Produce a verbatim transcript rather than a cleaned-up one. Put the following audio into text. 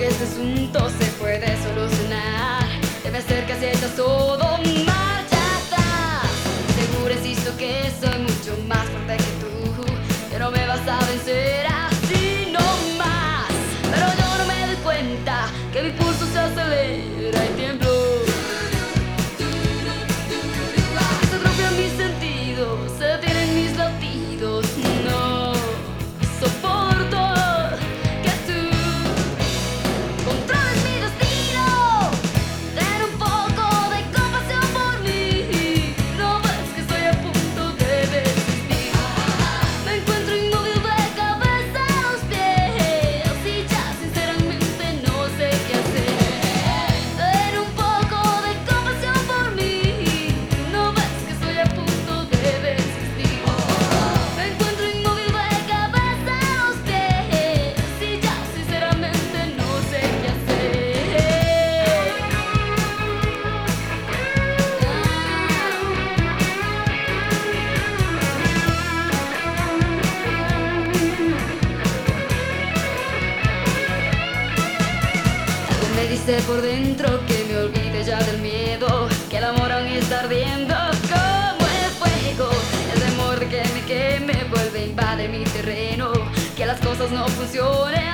este asunto se puede solucionar. Debe ser que aceptas todo, marcha atrás. Seguro insisto que soy mucho más fuerte que tú, que no me vas a vencer así no más. Pero yo no me doy cuenta que mi pulso se acelera y tiemblo. Se atrofian mis sentidos, se detienen mis latidos. No soporto que tú controles mi destino. Ten un poco de compasión por mí. No ves que estoy a punto de desistir. Me encuentro inmóvil de cabeza a los pies y ya sinceramente no sé qué hacer. Ten un poco de compasión por mí. No ves que estoy a punto de desistir. Me encuentro inmóvil de cabeza a los pies y ya sinceramente no sé qué hacer. Algo me dice por dentro que me olvide ya del miedo, que el amor aún está ardiendo como el fuego. El temor de que me queme vuelve a invadir mi terreno, que las cosas no funcionen